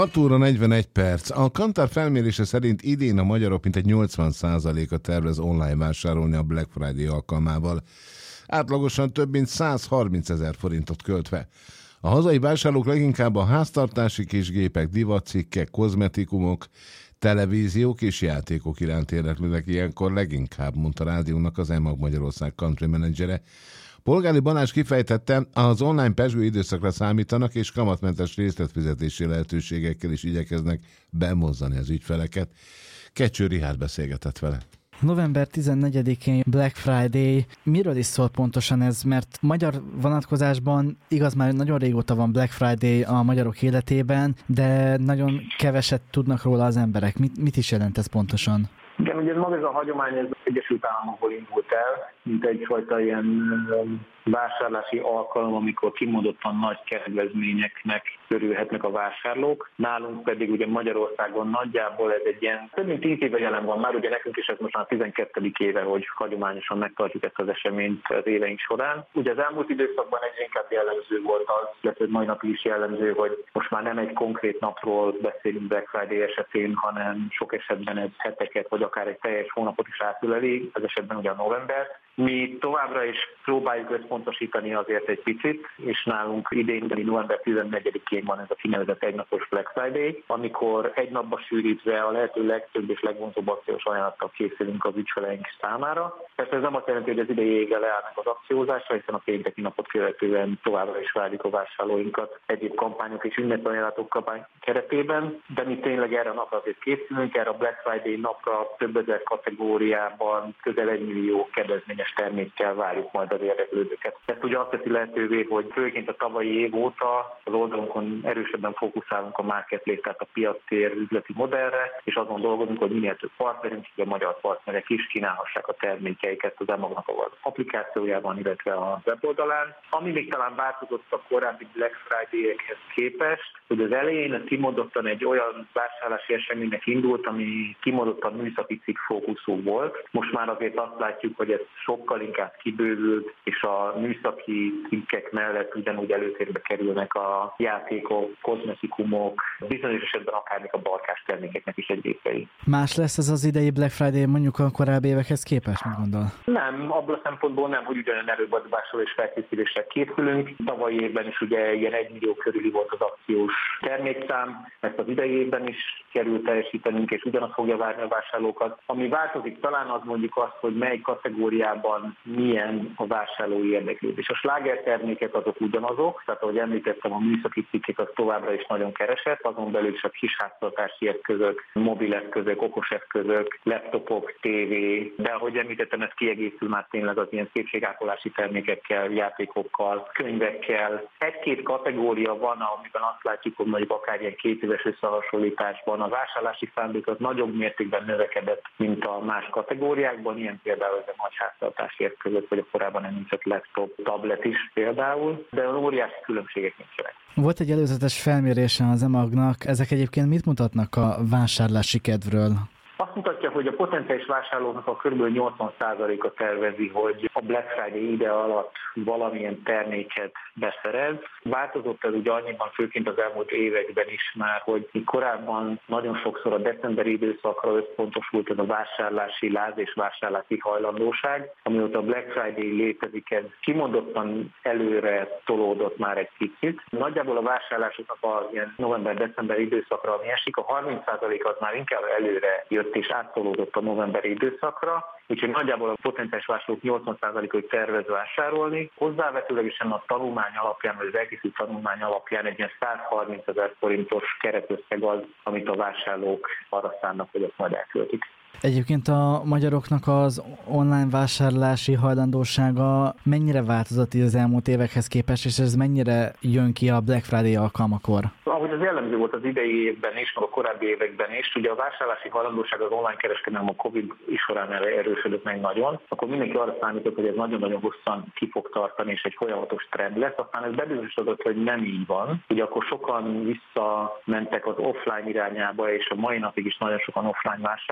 6 óra 41 perc. A Kantar felmérése szerint idén a magyarok mintegy 80%-a tervez online vásárolni a Black Friday alkalmával. Átlagosan több mint 130 000 forintot költve. A hazai vásárlók leginkább a háztartási kisgépek, divatcikkek, kozmetikumok, televíziók és játékok iránt érdeklődnek ilyenkor leginkább, mondta a rádiónak az EMAG Magyarország country menedzsere. Polgári Balázs kifejtette, az online pezsgő időszakra számítanak, és kamatmentes részletfizetési lehetőségekkel is igyekeznek bemozzani az ügyfeleket. Kecső Rihárd beszélgetett vele. November 14-én Black Friday. Miről is szól pontosan ez? Mert magyar vonatkozásban igaz, már nagyon régóta van Black Friday a magyarok életében, de nagyon keveset tudnak róla az emberek. Mit is jelent ez pontosan? Igen, ugye maga ez a hagyomány az Egyesült Államokból indult el, mint egyfajta ilyen vásárlási alkalom, amikor kimondottan nagy kedvezményeknek örülhetnek a vásárlók. Nálunk pedig ugye Magyarországon nagyjából ez egy ilyen több mint 10 éve jelen van már, ugye nekünk is ez most már 12. éve, hogy hagyományosan megtartjuk ezt az eseményt az éveink során. Ugye az elmúlt időszakban egyre inkább jellemző volt az, illetve mai napig is jellemző, hogy most már nem egy konkrét napról beszélünk Black Friday esetén, hanem sok esetben ez heteket, vagy akár egy teljes hónapot is átüleli, ez esetben ugye a november. Mi továbbra is próbáljuk összpontosítani azért egy picit, és nálunk idén, november 14-én van ez a kinevezett egynapos Black Friday, amikor egy napba sűrítve a lehető legtöbb és legvonzóbb akciós ajánlattal készülünk az ügyfeleink számára. Persze ez nem azt jelenti, hogy az idei ége leállnak az akciózásra, hiszen a pénteki napot követően továbbra is várjuk a vásárlóinkat egyéb kampányok és ünnepajánlatok kampány keretében, de mi tényleg erre a napra azért készülünk, erre a Black Friday napra több ezer kategóriában közel 1 millió kedvezményes termékkel várjuk majd az érdeklődőket. Ez ugye azt teszi lehetővé, hogy főként a tavalyi év óta az oldalunkon erősebben fókuszálunk a marketplace, tehát a piactér üzleti modellre, és azon dolgozunk, hogy minél több partnerünk, így a magyar partnerek is kínálhassák a termékeiket az EMAG-nak az applikációjában, illetve a weboldalán. Ami még talán változott a korábbi Black Friday-ekhez képest, hogy az elején ez kimondottan egy olyan vásárlási eseménynek indult, ami kimondottan műszaki cikk fókuszú volt. Most már azért azt látjuk, hogy ez sokkal inkább kibővült, és a műszaki cikkek mellett ugyanúgy előtérbe kerülnek a játékok, kozmetikumok, bizonyos esetben akár még a barkás termékeknek is egy részei. Más lesz ez az idei Black Friday mondjuk a korábbi évekhez képest, mit gondol? Nem, abban a szempontból nem, hogy ugyanolyan erőbadvásról és felkészüléssel készülünk. Tavalyi évben is ugye ilyen 1 millió körüli volt az akciós termékszám, ezt az idei évben is kerül teljesítenünk, és ugyanaz fogja várni a vásárlókat. Ami változik talán az mondjuk azt, hogy mely kategóriában milyen a vásárlói érdeklődés. A slágertermékek azok ugyanazok, tehát ahogy említettem, a műszaki cikkek az továbbra is nagyon keresett, azon belül is a kisháztartási eszközök, mobileszközök, okoseszközök, laptopok, tévé, de ahogy említettem, ez kiegészül már tényleg az ilyen szépségápolási termékekkel, játékokkal, könyvekkel. Egy-két kategória van, amiben azt látjuk, hogy mondjuk akár ilyen 2 éves összehasonlításban a vásárlási szándék az nagyobb mértékben növekedett, mint a más kategóriákban, ilyen például ez a nagy háztartási eszközök, vagy a korábban említett laptop, tablet is például, de óriási különbségek nincsenek. Volt egy előzetes felmérése az EMAG-nak, ezek egyébként mit mutatnak a vásárlási kedvről? Azt mutatja, hogy a potenciális vásárlóknak a kb. 80%-a tervezi, hogy a Black Friday ide alatt valamilyen terméket beszerez. Változott ez ugye annyiban, főként az elmúlt években is már, hogy korábban nagyon sokszor a decemberi időszakra összpontosult ez a vásárlási láz és vásárlási hajlandóság, amióta a Black Friday létezik, ez kimondottan előre tolódott már egy picit. Nagyjából a vásárlásoknak a ilyen november-december időszakra, ami esik, a 30% az már inkább előre jött és áttolódott a novemberi időszakra, úgyhogy nagyjából a potenciális vásárlók 80%-ot tervez vásárolni. Hozzávetőlegesen a tanulmány alapján, vagy az elkészült tanulmány alapján egy ilyen 130 000 forintos keretösszeg az, amit a vásárlók arra szánnak, hogy azt majd elköltik. Egyébként a magyaroknak az online vásárlási hajlandósága mennyire változott az elmúlt évekhez képest, és ez mennyire jön ki a Black Friday alkalmakor? Ahogy az jellemző volt az idei évben is, meg a korábbi években is, ugye a vásárlási hajlandóság az online kereskedelem a Covid is során erősödött meg nagyon, akkor mindenki arra számított, hogy ez nagyon-nagyon hosszan ki fog tartani, és egy folyamatos trend lesz. Aztán ez bebizonyosodott, hogy nem így van. Ugye akkor sokan visszamentek az offline irányába, és a mai napig is nagyon sokan offline vásárolnak.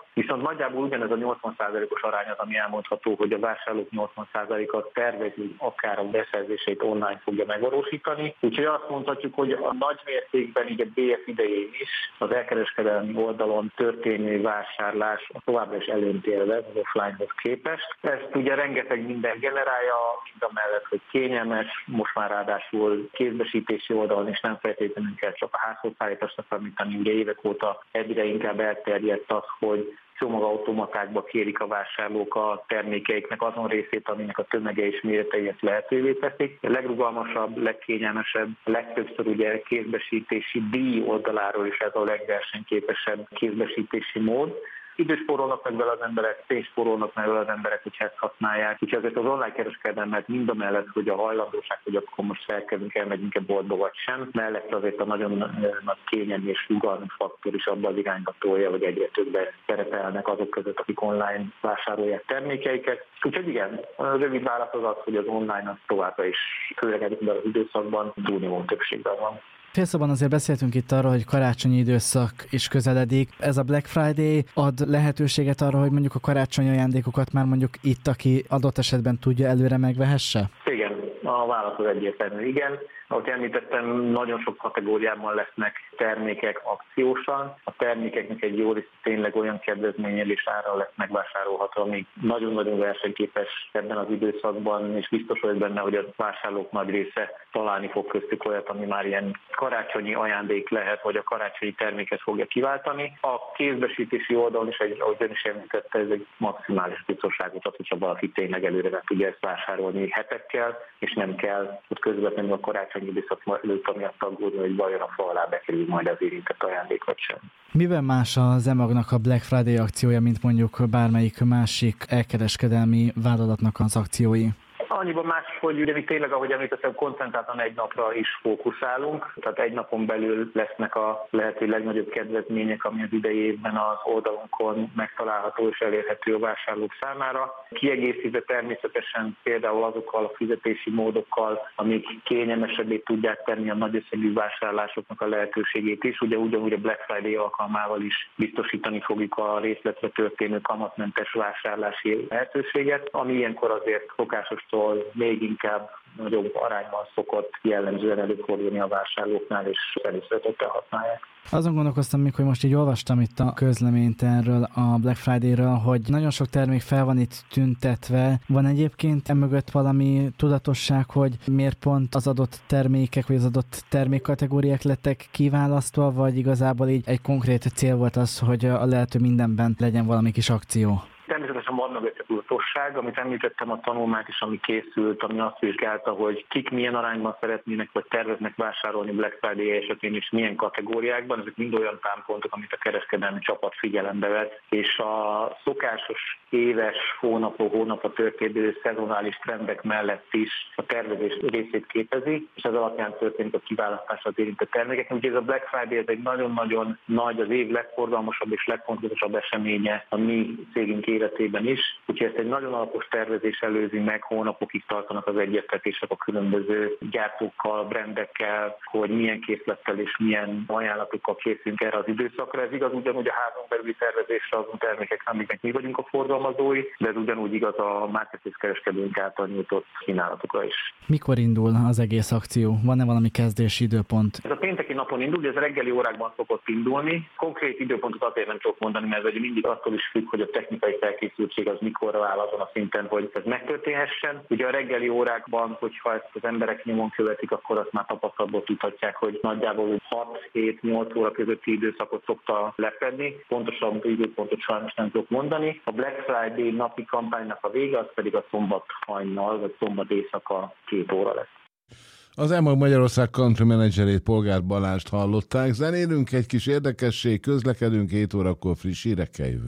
viszont nagyjából ugyanez a 80%-os arány az, ami elmondható, hogy a vásárlók 80%-a tervezi akár a beszerzéseit online fogja megvalósítani. Úgyhogy azt mondhatjuk, hogy a nagy mértékben így a BF idején is az elkereskedelmi oldalon történő vásárlás továbbra is előnyt élvez az offlinehoz képest. Ezt ugye rengeteg minden generálja, mind a mellett, hogy kényelmes, most már ráadásul kézbesítési oldalon is nem feltétlenül kell csak a házhozszállításra számítani, ugye évek óta egyre inkább elterjedt az, hogy csomagautomatákba kérik a vásárlók a termékeiknek azon részét, aminek a tömege és méretei ezt lehetővé teszik. A legrugalmasabb, legkényelmesebb, legtöbbször ugye kézbesítési díj oldaláról is ez a legversenyképesebb kézbesítési mód. Időt spórolnak meg vele az emberek, pénzt spórolnak meg vele az emberek, hogyha ezt használják. Úgyhogy azért az online kereskedelmet mind a mellett, hogy a hajlandóság, hogy akkor most felkelünk, elmegyünk-e boltba vagy sem, mellett azért a nagyon nagy kényelmi és rugalmi faktor is abban az irányba tolja, hogy egyre többen szerepelnek azok között, akik online vásárolják termékeiket. Úgyhogy igen, a rövid válasz az, hogy az online az továbbra is, főleg ebben az időszakban túlnyomó többségben van. Félszóban azért beszéltünk itt arról, hogy karácsonyi időszak is közeledik. Ez a Black Friday ad lehetőséget arra, hogy mondjuk a karácsonyi ajándékokat már mondjuk itt, aki adott esetben tudja, előre megvehesse? Igen, a válasz az egyértelmű, igen. Ahogy említettem, nagyon sok kategóriában lesznek termékek akciósan. A termékeknek egy jó része tényleg olyan kedvezményelés ára lesz megvásárolható, ami nagyon-nagyon versenyképes ebben az időszakban, és biztos vagyok benne, hogy a vásárlók nagy része találni fog köztük olyat, ami már ilyen karácsonyi ajándék lehet, vagy a karácsonyi terméket fogja kiváltani. A kézbesítési oldalon is, ahogy ön is említette, ez egy maximális biztonságot ad, hogyha valaki tényleg előre meg tudja ezt vásárolni hetekkel, és nem kell ott közvetlenül a karácsonyi időszak előtt amiatt aggódni, hogy vajon a fa alá bekerül majd az érintett ajándék vagy sem. Miben más az EMAG-nak a Black Friday akciója, mint mondjuk bármelyik másik elkereskedelmi vállalatnak az akciói? Annyiban más, hogy ugye mi tényleg, ahogy említettem, koncentráltan egy napra is fókuszálunk, tehát egy napon belül lesznek a lehető legnagyobb kedvezmények, ami az idei évben az oldalunkon megtalálható és elérhető a vásárlók számára. Kiegészítve természetesen például azokkal a fizetési módokkal, amik kényelmesebbé tudják tenni a nagy összegű vásárlásoknak a lehetőségét is. Ugye ugyanúgy a Black Friday alkalmával is biztosítani fogjuk a részletre történő kamatmentes vásárlási lehetőséget, ami ilyenkor azért szokásostól még inkább nagyobb arányban szokott jellemzően előfordulni a vásárlóknál, és előszeretettel használják. Azon gondolkoztam még, hogy most így olvastam itt a közleményt erről a Black Friday-ről, hogy nagyon sok termék fel van itt tüntetve. Van egyébként emögött valami tudatosság, hogy miért pont az adott termékek, vagy az adott termékkategóriák lettek kiválasztva, vagy igazából így egy konkrét cél volt az, hogy a lehető mindenben legyen valami kis akció? Természetesen van mögötte tudatosság, amit említettem a tanulmányt is, ami készült, ami azt vizsgálta, hogy kik milyen arányban szeretnének vagy terveznek vásárolni Black Friday esetén és milyen kategóriákban. Ezek mind olyan támpontok, amit a kereskedelmi csapat figyelembe vett, és a szokásos éves hónapra történő szezonális trendek mellett is a tervezés részét képezi, és ez alapján történik a kiválasztás az érintett termékek. Úgyhogy ez a Black Friday ez egy nagyon-nagyon nagy, az év legforgalmasabb és legfontosabb eseménye a mi cégünk életében is. Úgyhogy ezt egy nagyon alapos tervezés előzi meg, hónapokig tartanak az egyeztetések a különböző gyártókkal, brandekkel, hogy milyen készlettel és milyen ajánlatokkal készülünk erre az időszakra. Ez igaz ugyanúgy a házon belüli tervezésre azon termékek, amiknek mi vagyunk a forgalmazói, de ez ugyanúgy igaz a marketplace kereskedőnk által nyújtott kínálatokra is. Mikor indul az egész akció? Van-e valami kezdési időpont? Ez a pénteki napon indul, ez reggeli órákban szokott indulni. Konkrét időpontot azért nem tudok mondani, mert ez mindig attól is függ, hogy a technikai felkészültség az mikorra áll azon a szinten, hogy ez megtörténhessen. Ugye a reggeli órákban, hogyha ezt az emberek nyomon követik, akkor azt már tapasztalatból tudhatják, hogy nagyjából 6-7-8 óra közötti időszakot szokta lefedni. Pontosabb időpontot sajnos nem tudok mondani. A Black Friday napi kampánynak a vége, az pedig a szombat hajnal, vagy szombat éjszaka 2 óra lesz. Az EMAG Magyarország country managerét, Polgár Balást hallották. Zenélünk egy kis érdekesség, közlekedünk 7 órakor friss hírekkel jövő.